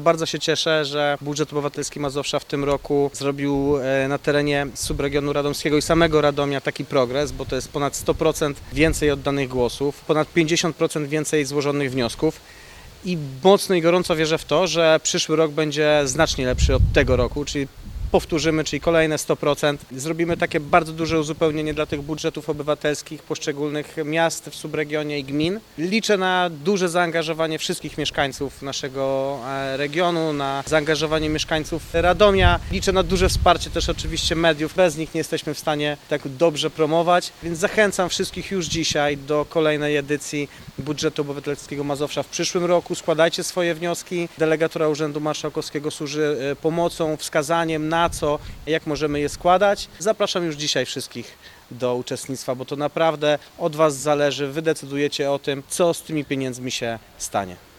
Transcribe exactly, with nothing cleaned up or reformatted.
bardzo się cieszę, że Budżet Obywatelski Mazowsza w tym roku zrobił na terenie subregionu radomskiego i samego Radomia taki progres, bo to jest ponad sto procent więcej oddanych głosów, ponad pięćdziesiąt procent więcej złożonych wniosków. I mocno i gorąco wierzę w to, że przyszły rok będzie znacznie lepszy od tego roku, czyli powtórzymy, czyli kolejne sto procent. Zrobimy takie bardzo duże uzupełnienie dla tych budżetów obywatelskich poszczególnych miast w subregionie i gmin. Liczę na duże zaangażowanie wszystkich mieszkańców naszego regionu, na zaangażowanie mieszkańców Radomia. Liczę na duże wsparcie też oczywiście mediów. Bez nich nie jesteśmy w stanie tak dobrze promować, więc zachęcam wszystkich już dzisiaj do kolejnej edycji Budżetu Obywatelskiego Mazowsza w przyszłym roku. Składajcie swoje wnioski. Delegatura Urzędu Marszałkowskiego służy pomocą, wskazaniem na co, jak możemy je składać. Zapraszam już dzisiaj wszystkich do uczestnictwa, bo to naprawdę od Was zależy. Wy decydujecie o tym, co z tymi pieniędzmi się stanie.